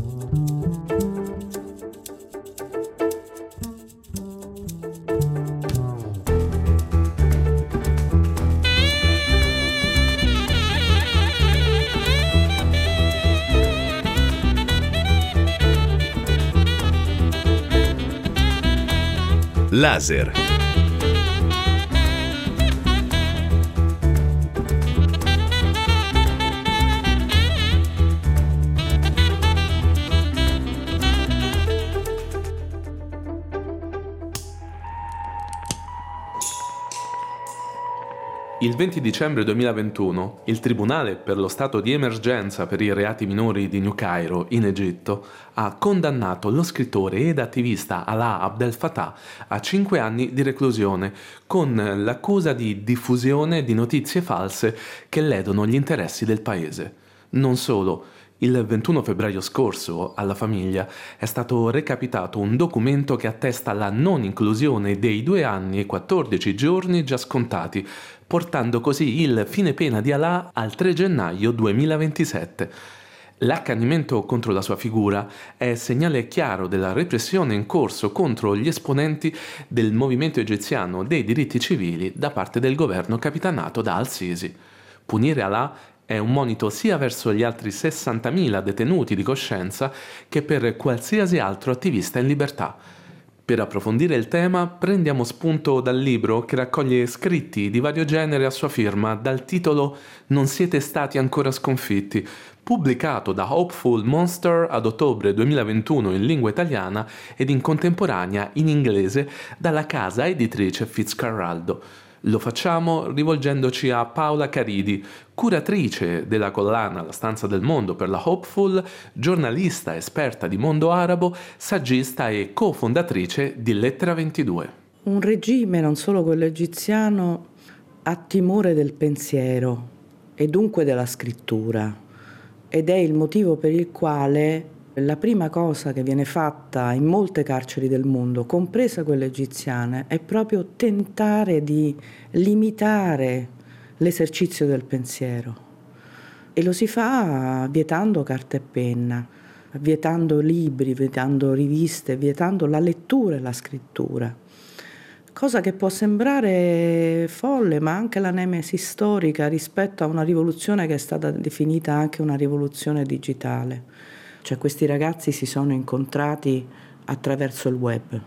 Laser. Il 20 dicembre 2021 il Tribunale per lo stato di emergenza per i reati minori di New Cairo, in Egitto, ha condannato lo scrittore ed attivista Alaa Abdel Fattah a 5 anni di reclusione con l'accusa di diffusione di notizie false che ledono gli interessi del paese. Non solo. Il 21 febbraio scorso, alla famiglia, è stato recapitato un documento che attesta la non inclusione dei 2 anni e 14 giorni già scontati, portando così il fine pena di Alaa al 3 gennaio 2027. L'accanimento contro la sua figura è segnale chiaro della repressione in corso contro gli esponenti del movimento egiziano dei diritti civili da parte del governo capitanato da al-Sisi. Punire Alaa è un monito sia verso gli altri 60.000 detenuti di coscienza che per qualsiasi altro attivista in libertà. Per approfondire il tema prendiamo spunto dal libro che raccoglie scritti di vario genere a sua firma dal titolo Non siete stati ancora sconfitti, pubblicato da Hopeful Monster ad ottobre 2021 in lingua italiana ed in contemporanea in inglese dalla casa editrice Fitzcarraldo. Lo facciamo rivolgendoci a Paola Caridi, curatrice della collana La Stanza del Mondo per la Hopeful, giornalista esperta di mondo arabo, saggista e cofondatrice di Lettera 22. Un regime, non solo quello egiziano, ha timore del pensiero e dunque della scrittura, ed è il motivo per il quale la prima cosa che viene fatta in molte carceri del mondo, compresa quelle egiziane, è proprio tentare di limitare l'esercizio del pensiero. E lo si fa vietando carta e penna, vietando libri, vietando riviste, vietando la lettura e la scrittura. Cosa che può sembrare folle, ma anche la nemesi storica rispetto a una rivoluzione che è stata definita anche una rivoluzione digitale. Cioè questi ragazzi si sono incontrati attraverso il web.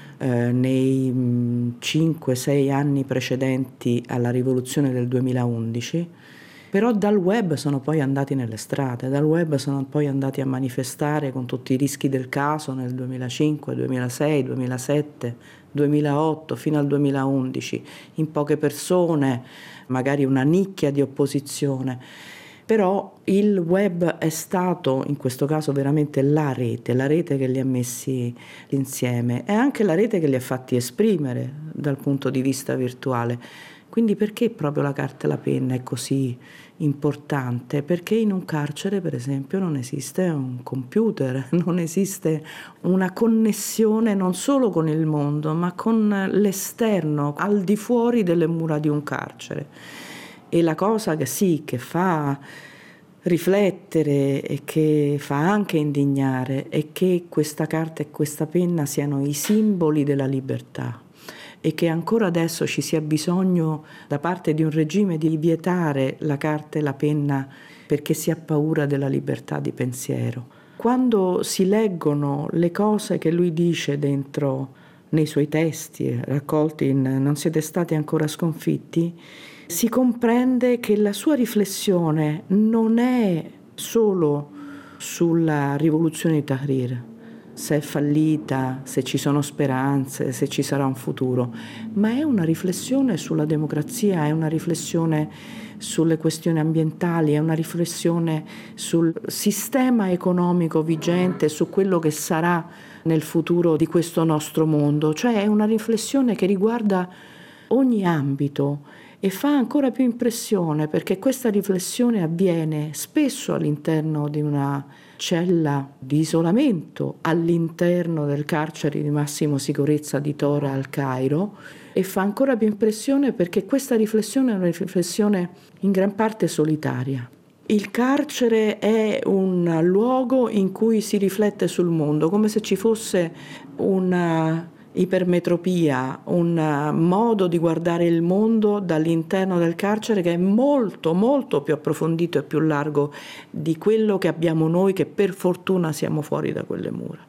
Nei 5-6 anni precedenti alla rivoluzione del 2011, però dal web sono poi andati nelle strade, dal web sono poi andati a manifestare con tutti i rischi del caso nel 2005, 2006, 2007, 2008 fino al 2011, in poche persone, magari una nicchia di opposizione. Però il web è stato in questo caso veramente la rete che li ha messi insieme, è anche la rete che li ha fatti esprimere dal punto di vista virtuale. Quindi perché proprio la carta e la penna è così importante? Perché in un carcere, per esempio, non esiste un computer, non esiste una connessione non solo con il mondo, ma con l'esterno, al di fuori delle mura di un carcere. E la cosa che fa riflettere e che fa anche indignare è che questa carta e questa penna siano i simboli della libertà e che ancora adesso ci sia bisogno da parte di un regime di vietare la carta e la penna perché si ha paura della libertà di pensiero. Quando si leggono le cose che lui dice dentro nei suoi testi raccolti in Non siete stati ancora sconfitti, si comprende che la sua riflessione non è solo sulla rivoluzione di Tahrir, se è fallita, se ci sono speranze, se ci sarà un futuro, ma è una riflessione sulla democrazia, è una riflessione sulle questioni ambientali, è una riflessione sul sistema economico vigente, su quello che sarà nel futuro di questo nostro mondo, cioè è una riflessione che riguarda ogni ambito. E fa ancora più impressione perché questa riflessione avviene spesso all'interno di una cella di isolamento all'interno del carcere di massima sicurezza di Tora al Cairo, e fa ancora più impressione perché questa riflessione è una riflessione in gran parte solitaria. Il carcere è un luogo in cui si riflette sul mondo, come se ci fosse una ipermetropia, un modo di guardare il mondo dall'interno del carcere che è molto, molto più approfondito e più largo di quello che abbiamo noi, che per fortuna siamo fuori da quelle mura.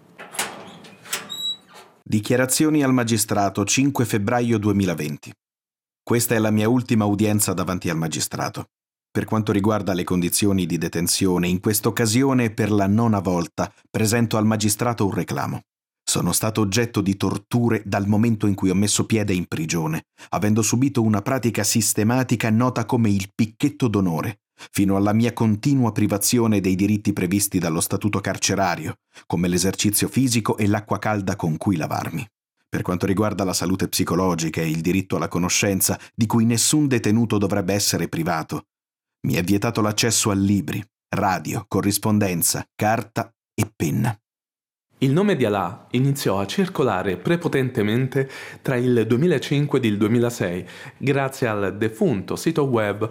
Dichiarazioni al magistrato, 5 febbraio 2020. Questa è la mia ultima udienza davanti al magistrato. Per quanto riguarda le condizioni di detenzione, in questa occasione, per la 9ª volta, presento al magistrato un reclamo. Sono stato oggetto di torture dal momento in cui ho messo piede in prigione, avendo subito una pratica sistematica nota come il picchetto d'onore, fino alla mia continua privazione dei diritti previsti dallo statuto carcerario, come l'esercizio fisico e l'acqua calda con cui lavarmi. Per quanto riguarda la salute psicologica e il diritto alla conoscenza, di cui nessun detenuto dovrebbe essere privato, mi è vietato l'accesso a libri, radio, corrispondenza, carta e penna. Il nome di Alaa iniziò a circolare prepotentemente tra il 2005 ed il 2006 grazie al defunto sito web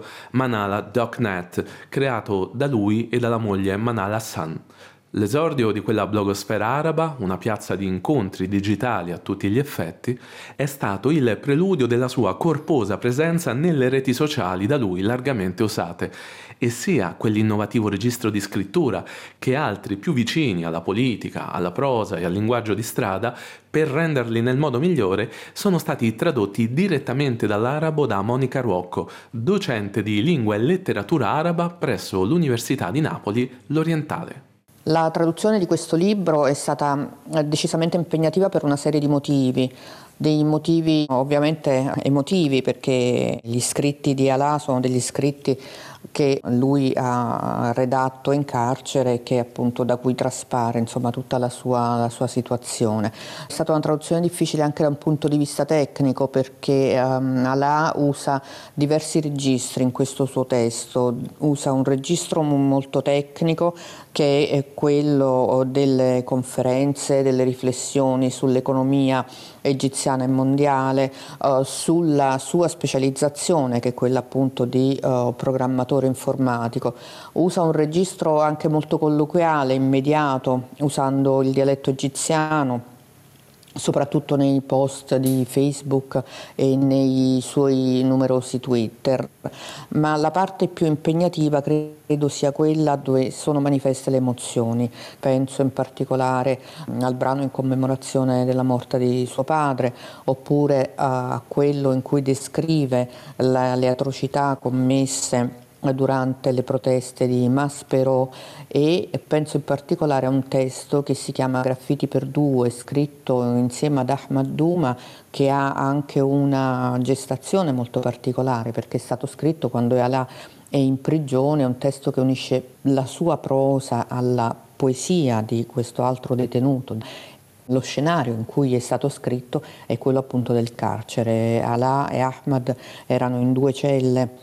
manala.net creato da lui e dalla moglie Manal Hassan. L'esordio di quella blogosfera araba, una piazza di incontri digitali a tutti gli effetti, è stato il preludio della sua corposa presenza nelle reti sociali da lui largamente usate, e sia quell'innovativo registro di scrittura che altri più vicini alla politica, alla prosa e al linguaggio di strada, per renderli nel modo migliore, sono stati tradotti direttamente dall'arabo da Monica Ruocco, docente di lingua e letteratura araba presso l'Università di Napoli, l'Orientale. La traduzione di questo libro è stata decisamente impegnativa per una serie di motivi. Dei motivi ovviamente emotivi, perché gli scritti di Alaa sono degli scritti che lui ha redatto in carcere, che appunto da cui traspare insomma tutta la sua situazione. È stata una traduzione difficile anche da un punto di vista tecnico, perché Alaa usa diversi registri in questo suo testo. Usa un registro molto tecnico, che è quello delle conferenze, delle riflessioni sull'economia egiziana e mondiale, sulla sua specializzazione, che è quella appunto di programmatore informatico. Usa un registro anche molto colloquiale, immediato, usando il dialetto egiziano, soprattutto nei post di Facebook e nei suoi numerosi Twitter, ma la parte più impegnativa credo sia quella dove sono manifeste le emozioni. Penso in particolare al brano in commemorazione della morte di suo padre, oppure a quello in cui descrive le atrocità commesse durante le proteste di Maspero, e penso in particolare a un testo che si chiama Graffiti per due, scritto insieme ad Ahmad Douma, che ha anche una gestazione molto particolare, perché è stato scritto quando Alaa è in prigione. È un testo che unisce la sua prosa alla poesia di questo altro detenuto. Lo scenario in cui è stato scritto è quello appunto del carcere. Alaa e Ahmad erano in 2 celle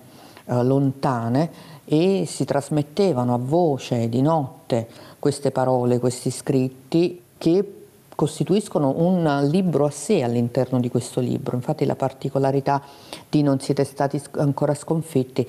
lontane e si trasmettevano a voce di notte queste parole, questi scritti, che costituiscono un libro a sé all'interno di questo libro. Infatti la particolarità di Non siete stati ancora sconfitti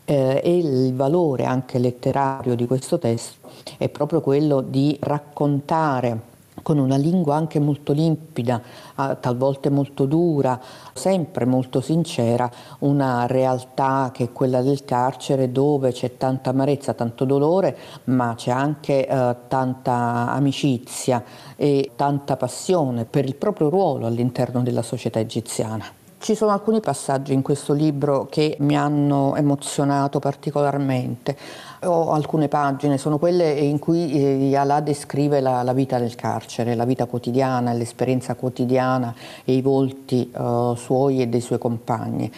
e il valore anche letterario di questo testo è proprio quello di raccontare con una lingua anche molto limpida, talvolta molto dura, sempre molto sincera, una realtà che è quella del carcere, dove c'è tanta amarezza, tanto dolore, ma c'è anche tanta amicizia e tanta passione per il proprio ruolo all'interno della società egiziana. Ci sono alcuni passaggi in questo libro che mi hanno emozionato particolarmente. Ho alcune pagine, sono quelle in cui Alaa descrive la vita del carcere, la vita quotidiana, l'esperienza quotidiana e i volti suoi e dei suoi compagni.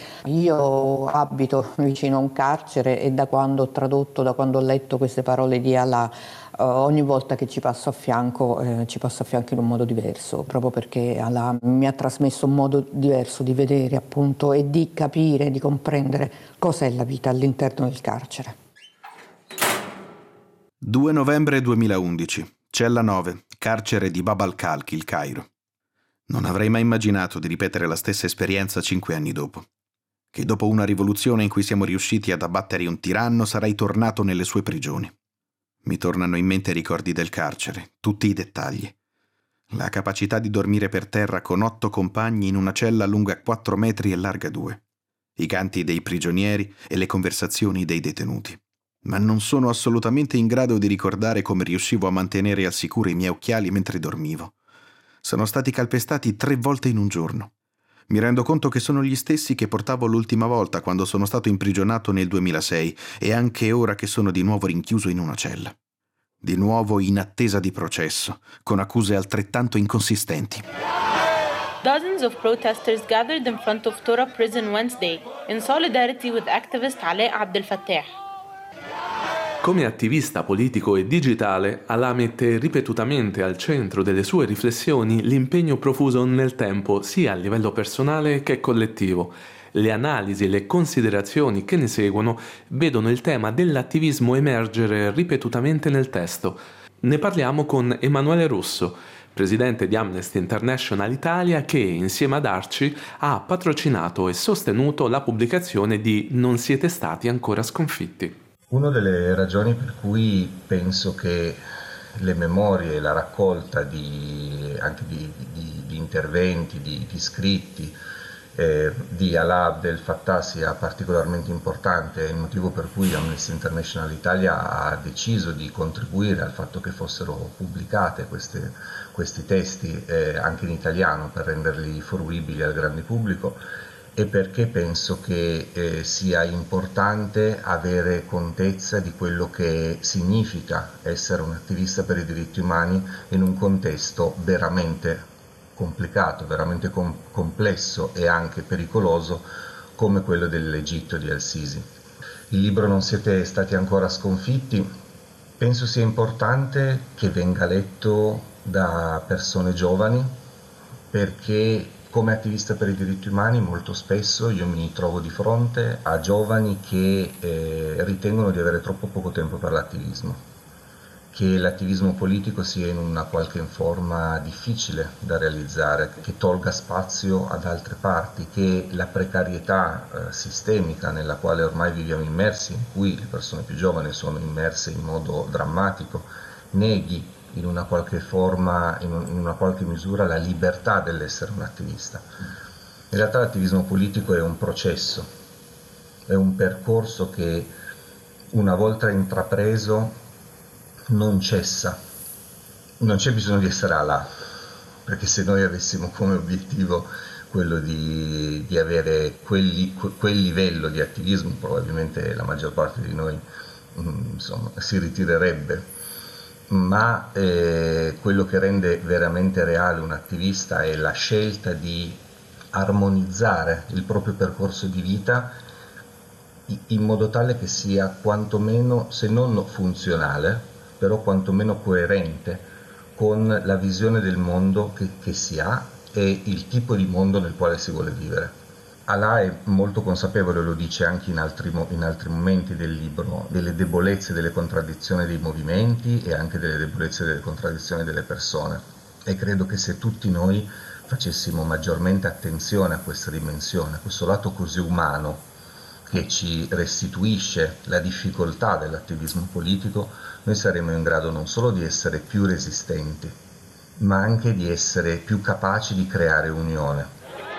Io abito vicino a un carcere e da quando ho tradotto, da quando ho letto queste parole di Alaa, ogni volta che ci passo a fianco in un modo diverso, proprio perché Alaa mi ha trasmesso un modo diverso di vedere appunto e di capire, di comprendere cos'è la vita all'interno del carcere. 2 novembre 2011, cella 9, carcere di Bab al-Khalk, il Cairo. Non avrei mai immaginato di ripetere la stessa esperienza 5 anni dopo. che dopo una rivoluzione in cui siamo riusciti ad abbattere un tiranno sarai tornato nelle sue prigioni. Mi tornano in mente i ricordi del carcere, tutti i dettagli. La capacità di dormire per terra con 8 compagni in una cella lunga 4 metri e larga 2. I canti dei prigionieri e le conversazioni dei detenuti. Ma non sono assolutamente in grado di ricordare come riuscivo a mantenere al sicuro i miei occhiali mentre dormivo. Sono stati calpestati 3 volte in un giorno. Mi rendo conto che sono gli stessi che portavo l'ultima volta quando sono stato imprigionato nel 2006 e anche ora che sono di nuovo rinchiuso in una cella. Di nuovo in attesa di processo, con accuse altrettanto inconsistenti. Dozens of protesters gathered in front of Tora Prison Wednesday in solidarity with activist Alaa Abdel Fattah. Come attivista politico e digitale, Alaa mette ripetutamente al centro delle sue riflessioni l'impegno profuso nel tempo sia a livello personale che collettivo. Le analisi e le considerazioni che ne seguono vedono il tema dell'attivismo emergere ripetutamente nel testo. Ne parliamo con Emanuele Russo, presidente di Amnesty International Italia, che insieme ad Arci ha patrocinato e sostenuto la pubblicazione di Non siete stati ancora sconfitti. Una delle ragioni per cui penso che le memorie, la raccolta anche di interventi, di scritti di Alaa Abdel Fattah sia particolarmente importante, è il motivo per cui Amnesty International Italia ha deciso di contribuire al fatto che fossero pubblicate questi testi anche in italiano per renderli fruibili al grande pubblico, e perché penso che sia importante avere contezza di quello che significa essere un attivista per i diritti umani in un contesto veramente complicato, veramente complesso e anche pericoloso come quello dell'Egitto di al-Sisi. Il libro Non siete stati ancora sconfitti penso sia importante che venga letto da persone giovani, perché come attivista per i diritti umani molto spesso io mi trovo di fronte a giovani che ritengono di avere troppo poco tempo per l'attivismo, che l'attivismo politico sia in una qualche forma difficile da realizzare, che tolga spazio ad altre parti, che la precarietà sistemica nella quale ormai viviamo immersi, in cui le persone più giovani sono immerse in modo drammatico, neghi in una qualche forma, in una qualche misura, la libertà dell'essere un attivista. In realtà l'attivismo politico è un processo, è un percorso che una volta intrapreso non cessa. Non c'è bisogno di essere Alaa, perché se noi avessimo come obiettivo quello di avere quel livello di attivismo, probabilmente la maggior parte di noi si ritirerebbe. Ma quello che rende veramente reale un attivista è la scelta di armonizzare il proprio percorso di vita in modo tale che sia quantomeno, se non funzionale, però quantomeno coerente con la visione del mondo che si ha e il tipo di mondo nel quale si vuole vivere. Alaa è molto consapevole, lo dice anche in altri momenti del libro, delle debolezze e delle contraddizioni dei movimenti e anche delle debolezze e delle contraddizioni delle persone, e credo che se tutti noi facessimo maggiormente attenzione a questa dimensione, a questo lato così umano che ci restituisce la difficoltà dell'attivismo politico, noi saremo in grado non solo di essere più resistenti, ma anche di essere più capaci di creare unione.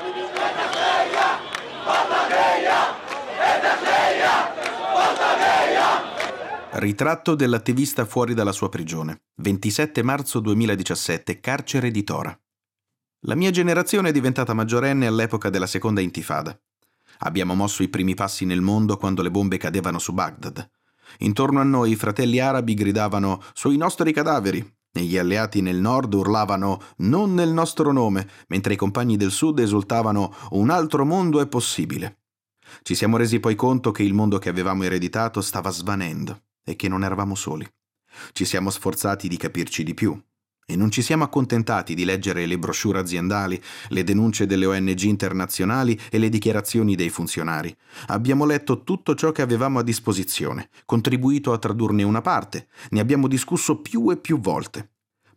Ritratto dell'attivista fuori dalla sua prigione. 27 marzo 2017, carcere di Tora. La mia generazione è diventata maggiorenne all'epoca della seconda intifada. Abbiamo mosso i primi passi nel mondo quando le bombe cadevano su Baghdad. Intorno a noi i fratelli arabi gridavano «Sui nostri cadaveri!» e gli alleati nel nord urlavano «Non nel nostro nome!», mentre i compagni del sud esultavano «Un altro mondo è possibile!». Ci siamo resi poi conto che il mondo che avevamo ereditato stava svanendo e che non eravamo soli. Ci siamo sforzati di capirci di più e non ci siamo accontentati di leggere le brochure aziendali, le denunce delle ONG internazionali e le dichiarazioni dei funzionari. Abbiamo letto tutto ciò che avevamo a disposizione, contribuito a tradurne una parte, ne abbiamo discusso più e più volte.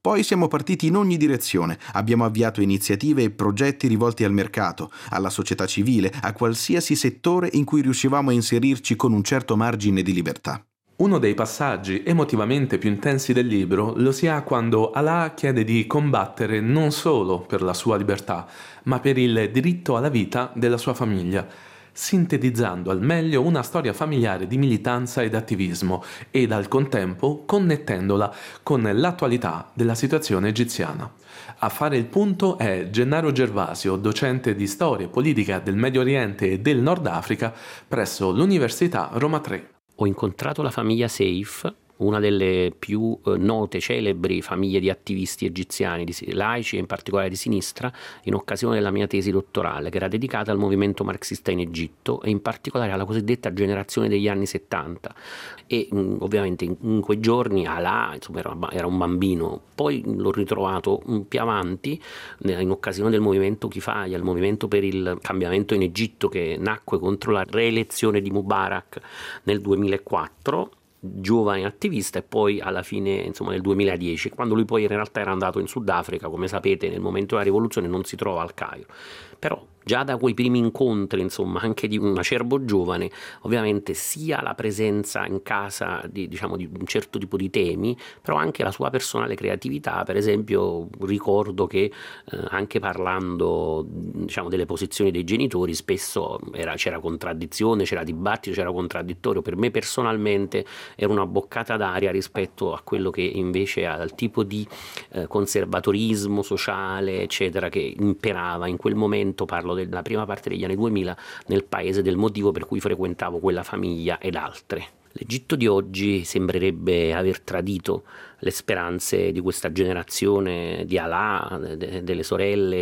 Poi siamo partiti in ogni direzione, abbiamo avviato iniziative e progetti rivolti al mercato, alla società civile, a qualsiasi settore in cui riuscivamo a inserirci con un certo margine di libertà. Uno dei passaggi emotivamente più intensi del libro lo si ha quando Alaa chiede di combattere non solo per la sua libertà, ma per il diritto alla vita della sua famiglia, sintetizzando al meglio una storia familiare di militanza ed attivismo ed al contempo connettendola con l'attualità della situazione egiziana. A fare il punto è Gennaro Gervasio, docente di storia e politica del Medio Oriente e del Nord Africa presso l'Università Roma III. Ho incontrato la famiglia Seif, una delle più note, celebri famiglie di attivisti egiziani, laici e in particolare di sinistra, in occasione della mia tesi dottorale, che era dedicata al movimento marxista in Egitto e in particolare alla cosiddetta generazione degli anni 70. E ovviamente in quei giorni Alaa, insomma, era un bambino. Poi l'ho ritrovato più avanti in occasione del movimento Kifaya, il movimento per il cambiamento in Egitto, che nacque contro la reelezione di Mubarak nel 2004, giovane attivista, e poi alla fine, insomma, nel 2010, quando lui poi in realtà era andato in Sudafrica. Come sapete, nel momento della rivoluzione non si trova al Cairo, però già da quei primi incontri, insomma, anche di un acerbo giovane, ovviamente sia la presenza in casa di un certo tipo di temi, però anche la sua personale creatività. Per esempio, ricordo che anche parlando, delle posizioni dei genitori, spesso c'era contraddizione, c'era dibattito, c'era contraddittorio. Per me personalmente era una boccata d'aria rispetto a quello che invece al tipo di conservatorismo sociale, eccetera, che imperava in quel momento. Parlo della prima parte degli anni 2000 nel paese, del motivo per cui frequentavo quella famiglia ed altre. L'Egitto di oggi sembrerebbe aver tradito le speranze di questa generazione di Alaa, delle sorelle,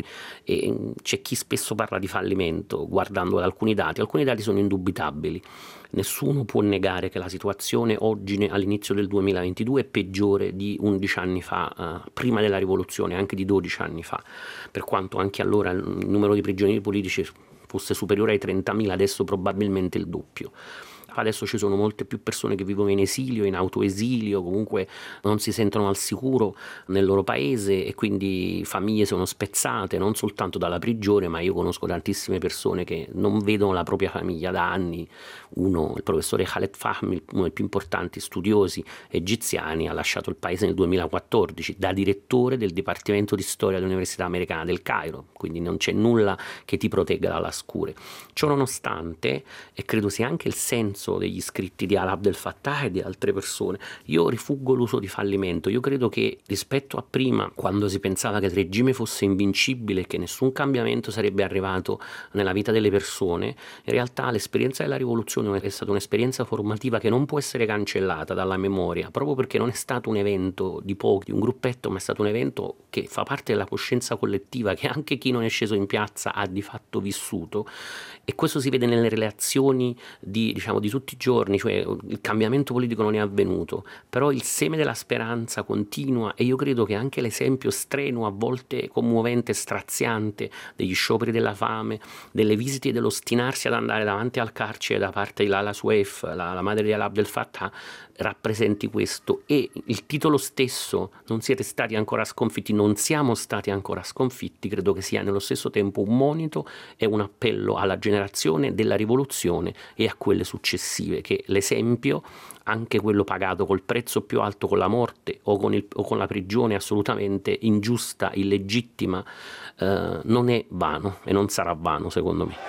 e c'è chi spesso parla di fallimento guardando ad alcuni dati. Alcuni dati sono indubitabili. Nessuno può negare che la situazione oggi, all'inizio del 2022, è peggiore di 11 anni fa, prima della rivoluzione, anche di 12 anni fa, per quanto anche allora il numero di prigionieri politici fosse superiore ai 30.000, adesso probabilmente il doppio. Adesso ci sono molte più persone che vivono in esilio, in autoesilio, comunque non si sentono al sicuro nel loro paese, e quindi famiglie sono spezzate non soltanto dalla prigione, ma io conosco tantissime persone che non vedono la propria famiglia da anni. Il professore Khaled Fahmy, uno dei più importanti studiosi egiziani, ha lasciato il paese nel 2014 da direttore del Dipartimento di Storia dell'Università Americana del Cairo, quindi non c'è nulla che ti protegga dalla scure. Ciò nonostante, e credo sia anche il senso degli scritti di Alaa Abdel Fattah e di altre persone, io rifuggo l'uso di fallimento. Io credo che rispetto a prima, quando si pensava che il regime fosse invincibile e che nessun cambiamento sarebbe arrivato nella vita delle persone, in realtà l'esperienza della rivoluzione è stata un'esperienza formativa che non può essere cancellata dalla memoria, proprio perché non è stato un evento di pochi, di un gruppetto, ma è stato un evento che fa parte della coscienza collettiva, che anche chi non è sceso in piazza ha di fatto vissuto. E questo si vede nelle relazioni di tutti i giorni, cioè il cambiamento politico non è avvenuto, però il seme della speranza continua, e io credo che anche l'esempio strenuo, a volte commovente, straziante, degli scioperi della fame, delle visite, dell'ostinarsi ad andare davanti al carcere da parte di Lala Suef, la madre di Alaa Abdel Fattah, rappresenti questo. E il titolo stesso, non siete stati ancora sconfitti, non siamo stati ancora sconfitti, credo che sia nello stesso tempo un monito e un appello alla generazione della rivoluzione e a quelle successive, che l'esempio, anche quello pagato col prezzo più alto, con la morte o con la prigione assolutamente ingiusta, illegittima, non è vano e non sarà vano, secondo me.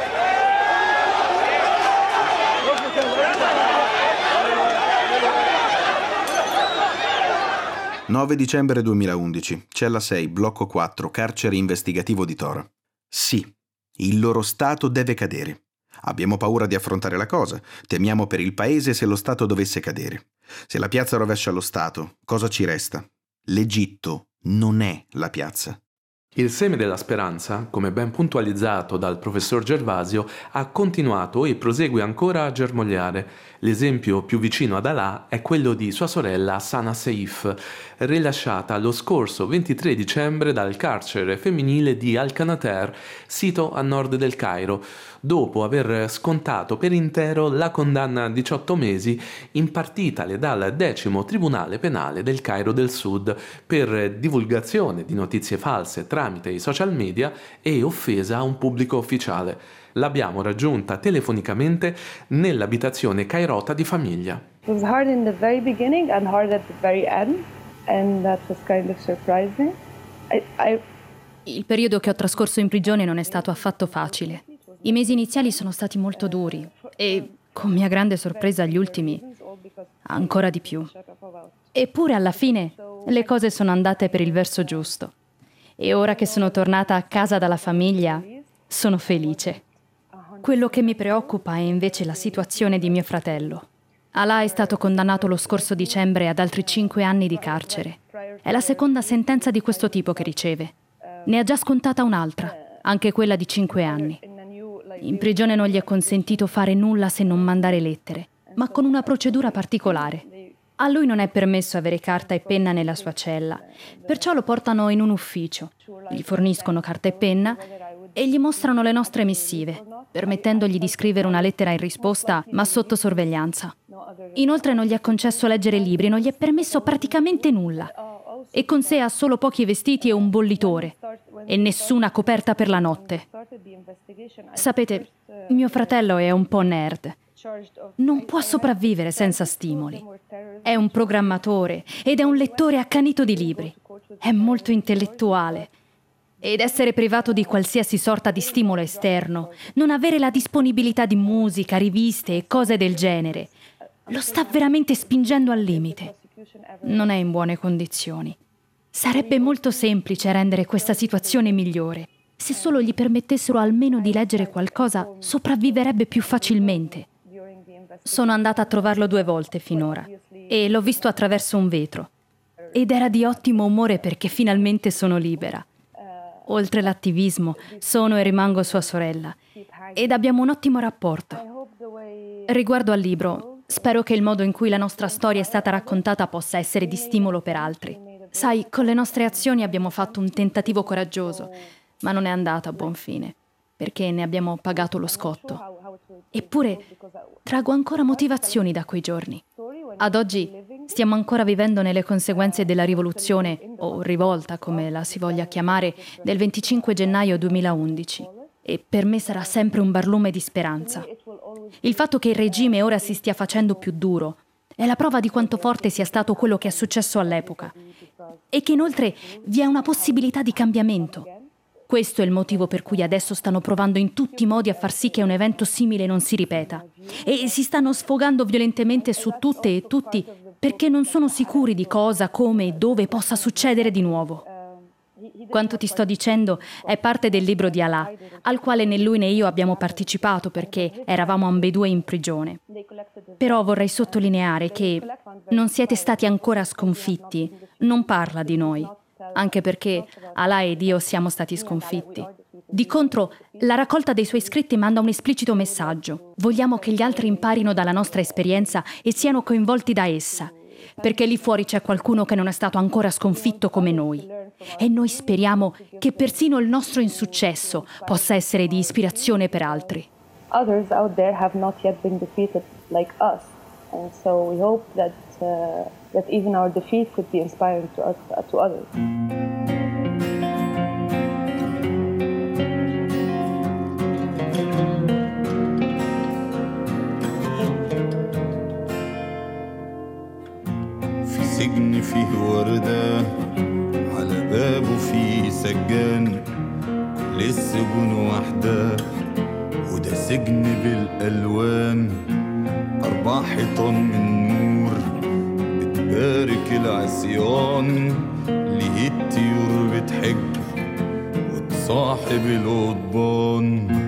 9 dicembre 2011, Cella 6, Blocco 4, Carcere investigativo di Tora. Sì, il loro Stato deve cadere. Abbiamo paura di affrontare la cosa, temiamo per il paese se lo Stato dovesse cadere. Se la piazza rovescia lo Stato, cosa ci resta? L'Egitto non è la piazza. Il seme della speranza, come ben puntualizzato dal professor Gervasio, ha continuato e prosegue ancora a germogliare. L'esempio più vicino ad Alaa è quello di sua sorella Sana Seif, rilasciata lo scorso 23 dicembre dal carcere femminile di Al-Qanater, sito a nord del Cairo, dopo aver scontato per intero la condanna a 18 mesi impartitale dal 10° Tribunale Penale del Cairo del Sud per divulgazione di notizie false tramite i social media e offesa a un pubblico ufficiale. L'abbiamo raggiunta telefonicamente nell'abitazione cairota di famiglia. It was hard in the very beginning and hard at the very end, and that was kind of surprising. Il periodo che ho trascorso in prigione non è stato affatto facile. I mesi iniziali sono stati molto duri e, con mia grande sorpresa, gli ultimi ancora di più. Eppure alla fine le cose sono andate per il verso giusto. E ora che sono tornata a casa dalla famiglia, sono felice. Quello che mi preoccupa è invece la situazione di mio fratello. Alaa è stato condannato lo scorso dicembre ad altri 5 anni di carcere. È la seconda sentenza di questo tipo che riceve. Ne ha già scontata un'altra, anche quella di 5 anni. In prigione non gli è consentito fare nulla se non mandare lettere, ma con una procedura particolare. A lui non è permesso avere carta e penna nella sua cella, perciò lo portano in un ufficio. Gli forniscono carta e penna e gli mostrano le nostre missive, permettendogli di scrivere una lettera in risposta, ma sotto sorveglianza. Inoltre non gli è concesso leggere libri, non gli è permesso praticamente nulla. E con sé ha solo pochi vestiti e un bollitore, e nessuna coperta per la notte. Sapete, mio fratello è un po' nerd. Non può sopravvivere senza stimoli. È un programmatore ed è un lettore accanito di libri. È molto intellettuale. Ed essere privato di qualsiasi sorta di stimolo esterno, non avere la disponibilità di musica, riviste e cose del genere, lo sta veramente spingendo al limite. Non è in buone condizioni. Sarebbe molto semplice rendere questa situazione migliore. Se solo gli permettessero almeno di leggere qualcosa, sopravviverebbe più facilmente. Sono andata a trovarlo 2 volte finora e l'ho visto attraverso un vetro. Ed era di ottimo umore perché finalmente sono libera. Oltre l'attivismo, sono e rimango sua sorella ed abbiamo un ottimo rapporto. Riguardo al libro, spero che il modo in cui la nostra storia è stata raccontata possa essere di stimolo per altri. Sai, con le nostre azioni abbiamo fatto un tentativo coraggioso, ma non è andato a buon fine, perché ne abbiamo pagato lo scotto. Eppure, trago ancora motivazioni da quei giorni. Ad oggi stiamo ancora vivendo nelle conseguenze della rivoluzione, o rivolta, come la si voglia chiamare, del 25 gennaio 2011. E per me sarà sempre un barlume di speranza. Il fatto che il regime ora si stia facendo più duro è la prova di quanto forte sia stato quello che è successo all'epoca e che inoltre vi è una possibilità di cambiamento. Questo è il motivo per cui adesso stanno provando in tutti i modi a far sì che un evento simile non si ripeta e si stanno sfogando violentemente su tutte e tutti perché non sono sicuri di cosa, come e dove possa succedere di nuovo. Quanto ti sto dicendo è parte del libro di Alaa, al quale né lui né io abbiamo partecipato perché eravamo ambedue in prigione. Però vorrei sottolineare che non siete stati ancora sconfitti, non parla di noi, anche perché Alaa ed io siamo stati sconfitti. Di contro, la raccolta dei suoi scritti manda un esplicito messaggio. Vogliamo che gli altri imparino dalla nostra esperienza e siano coinvolti da essa, perché lì fuori c'è qualcuno che non è stato ancora sconfitto come noi. E noi speriamo che persino il nostro insuccesso possa essere di ispirazione per altri. Others out there have not yet been defeated like us, and so we hope that even our defeat could be inspiring to others. في سجن فيه وردة على بابه فيه سجان للسجون وحده وده سجن بالألوان 4 حيطان من نور بتبارك العصيان ليه الطيور بتحج وتصاحب القضبان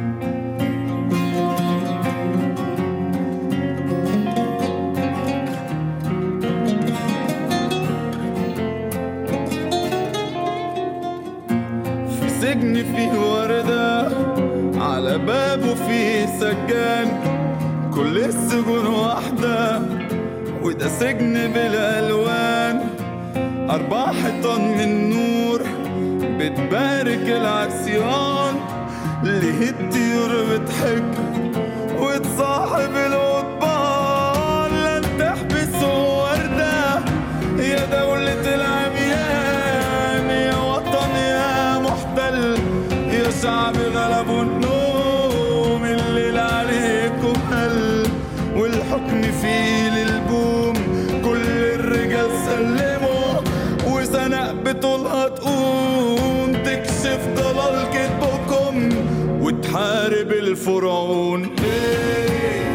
سجن فيه وردة على بابه فيه سجان، كل السجون واحدة وده سجن بالألوان. 4 حيطان من نور بتبارك العصيان، ليه الطيور بتحج وتصاحب القضبان. لن تحبسوا وردة يا دولة العميان، يا وطن يا محتل يا شعب غلبوا النوم. الليل عليكم هل والحكم فيه للبوم، كل الرجال سلموا وزنق بطولها تقوم، تكشف ضلال كذبكم وتحارب الفرعون.